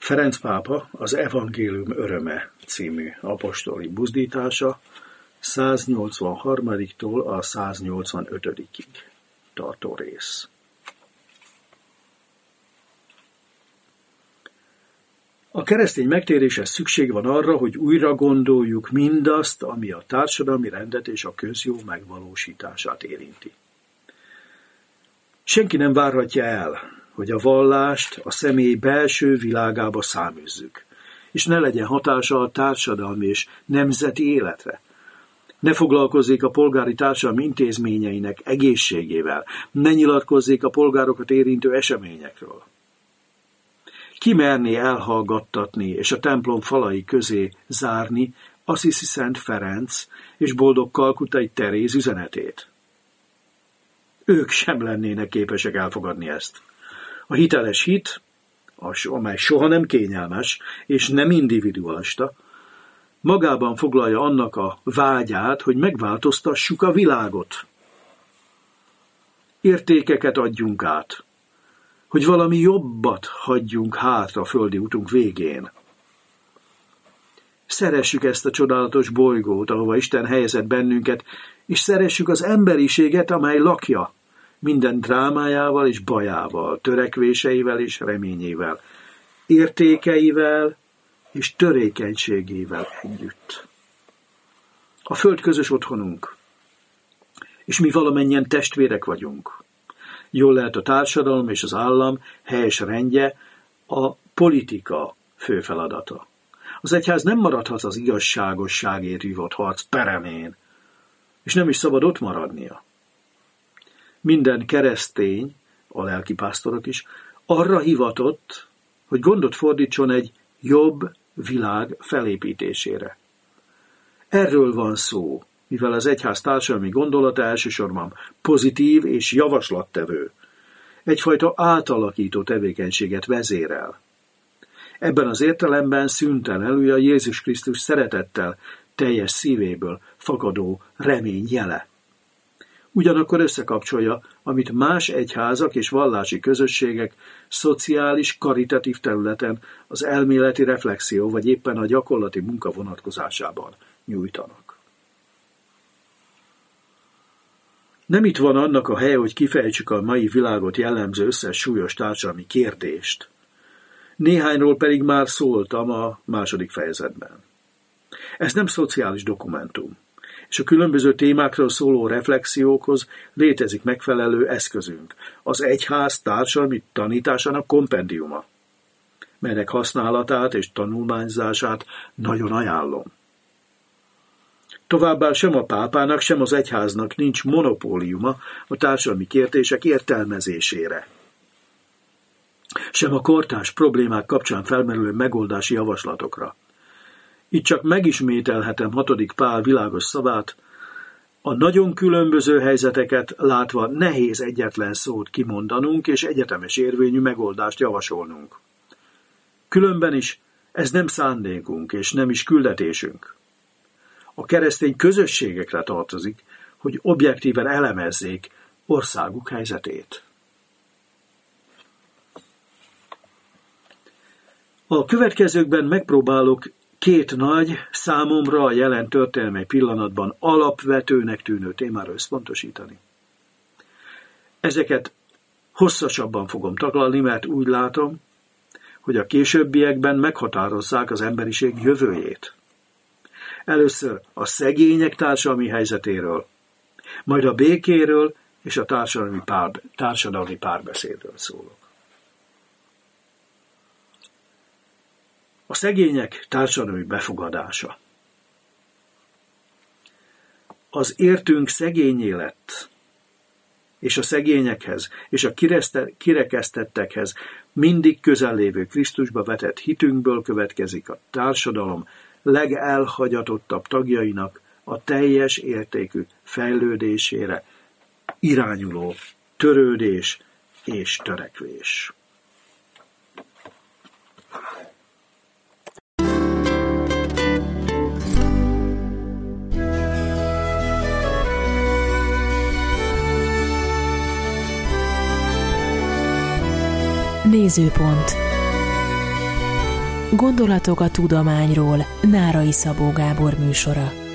Ferenc pápa az Evangélium öröme című apostoli buzdítása 183-tól a 185-ig tartó rész. A keresztény megtéréshez szükség van arra, hogy újra gondoljuk mindazt, ami a társadalmi rendet és a közjó megvalósítását érinti. Senki nem várhatja el, hogy a vallást a személy belső világába száműzzük, és ne legyen hatása a társadalmi és nemzeti életre. Ne foglalkozzék a polgári társadalmi intézményeinek egészségével, ne nyilatkozzék a polgárokat érintő eseményekről. Ki merné elhallgattatni és a templom falai közé zárni Assisi Szent Ferenc és boldog Kalkutai Teréz üzenetét? Ők sem lennének képesek elfogadni ezt. A hiteles hit, amely soha nem kényelmes és nem individualista, magában foglalja annak a vágyát, hogy megváltoztassuk a világot. Értékeket adjunk át, hogy valami jobbat hagyjunk hátra a földi utunk végén. Szeressük ezt a csodálatos bolygót, ahova Isten helyezett bennünket, és szeressük az emberiséget, amely lakja, minden drámájával és bajával, törekvéseivel és reményével, értékeivel és törékenységével együtt. A föld közös otthonunk, és mi valamennyien testvérek vagyunk. Jól lehet a társadalom és az állam helyes rendje a politika fő feladata. Az egyház nem maradhat az igazságosságért vívott harc peremén, és nem is szabad ott maradnia. Minden keresztény, a lelkipásztorok is, arra hivatott, hogy gondot fordítson egy jobb világ felépítésére. Erről van szó, mivel az egyház társadalmi gondolata elsősorban pozitív és javaslattevő, egyfajta átalakító tevékenységet vezérel. Ebben az értelemben szüntelenül a Jézus Krisztus szeretettel, teljes szívéből fakadó remény jele. Ugyanakkor összekapcsolja, amit más egyházak és vallási közösségek szociális, karitatív területen az elméleti reflexió vagy éppen a gyakorlati munka vonatkozásában nyújtanak. Nem itt van annak a helye, hogy kifejtsük a mai világot jellemző összes súlyos társadalmi kérdést. Néhányról pedig már szóltam a második fejezetben. Ez nem szociális dokumentum, és a különböző témákról szóló reflexiókhoz létezik megfelelő eszközünk, az egyház társadalmi tanításának kompendiuma, melynek használatát és tanulmányzását nagyon ajánlom. Továbbá sem a pápának, sem az egyháznak nincs monopóliuma a társadalmi kérdések értelmezésére, sem a kortárs problémák kapcsán felmerülő megoldási javaslatokra. Itt csak megismételhetem 6. Pál világos szavát, a nagyon különböző helyzeteket látva nehéz egyetlen szót kimondanunk és egyetemes érvényű megoldást javasolnunk. Különben is ez nem szándékunk és nem is küldetésünk. A keresztény közösségekre tartozik, hogy objektíven elemezzék országuk helyzetét. A következőkben megpróbálok 2 nagy, számomra a jelen történelmi pillanatban alapvetőnek tűnő témára összpontosítani. Ezeket hosszasabban fogom taglalni, mert úgy látom, hogy a későbbiekben meghatározzák az emberiség jövőjét. Először a szegények társadalmi helyzetéről, majd a békéről és a társadalmi párbeszédről szólok. A szegények társadalmi befogadása. Az értünk szegényé lett, és a szegényekhez és a kirekesztettekhez mindig közel lévő Krisztusba vetett hitünkből következik a társadalom legelhagyatottabb tagjainak a teljes értékű fejlődésére irányuló törődés és törekvés. Nézőpont. Gondolatok a tudományról, Nárai Szabó Gábor műsora.